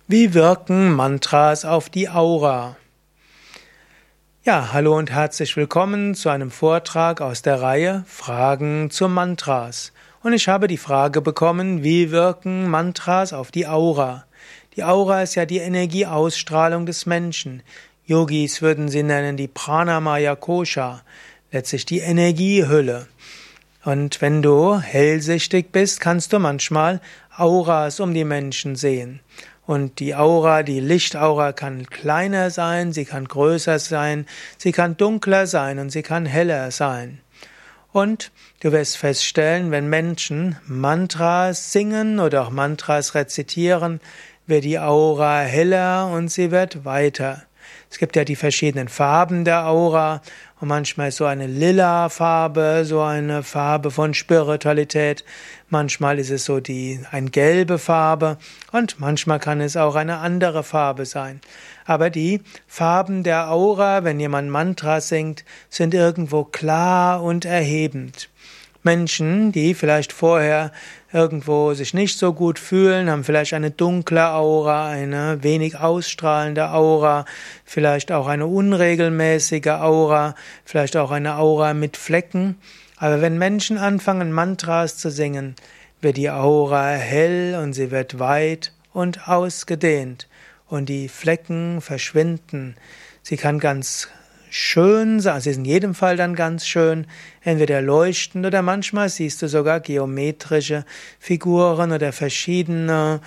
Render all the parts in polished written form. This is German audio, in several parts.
Wie wirken Mantras auf die Aura? Ja, hallo und herzlich willkommen zu einem Vortrag aus der Reihe Fragen zu Mantras. Und ich habe die Frage bekommen, wie wirken Mantras auf die Aura? Die Aura ist ja die Energieausstrahlung des Menschen. Yogis würden sie nennen die Pranamaya Kosha, letztlich die Energiehülle. Und wenn du hellsichtig bist, kannst du manchmal Auras um die Menschen sehen. Und die Aura, die Lichtaura kann kleiner sein, sie kann größer sein, sie kann dunkler sein und sie kann heller sein. Und du wirst feststellen, wenn Menschen Mantras singen oder auch Mantras rezitieren, wird die Aura heller und sie wird weiter. Es gibt ja die verschiedenen Farben der Aura und manchmal ist so eine lila Farbe, so eine Farbe von Spiritualität. Manchmal ist es so eine gelbe Farbe und manchmal kann es auch eine andere Farbe sein. Aber die Farben der Aura, wenn jemand Mantra singt, sind irgendwo klar und erhebend. Menschen, die vielleicht vorher irgendwo sich nicht so gut fühlen, haben vielleicht eine dunkle Aura, eine wenig ausstrahlende Aura, vielleicht auch eine unregelmäßige Aura, vielleicht auch eine Aura mit Flecken. Aber wenn Menschen anfangen, Mantras zu singen, wird die Aura hell und sie wird weit und ausgedehnt und die Flecken verschwinden. Sie kann ganz schön sein, sie ist in jedem Fall dann ganz schön, entweder leuchtend oder manchmal siehst du sogar geometrische Figuren oder verschiedene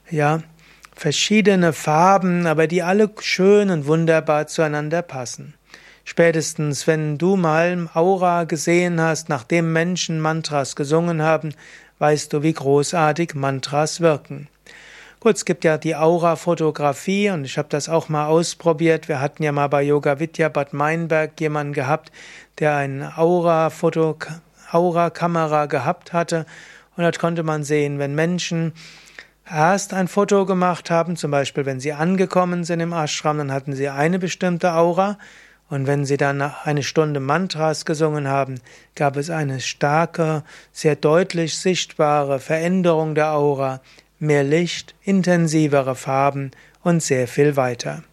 Farben, aber die alle schön und wunderbar zueinander passen. Spätestens, wenn du mal Aura gesehen hast, nachdem Menschen Mantras gesungen haben, weißt du, wie großartig Mantras wirken. Gut, es gibt ja die Aura-Fotografie und ich habe das auch mal ausprobiert. Wir hatten ja mal bei Yoga Vidya Bad Meinberg jemanden gehabt, der eine Aura-Kamera gehabt hatte. Und dort konnte man sehen, wenn Menschen erst ein Foto gemacht haben, zum Beispiel wenn sie angekommen sind im Ashram, dann hatten sie eine bestimmte Aura. Und wenn sie dann eine Stunde Mantras gesungen haben, gab es eine starke, sehr deutlich sichtbare Veränderung der Aura. Mehr Licht, intensivere Farben und sehr viel weiter.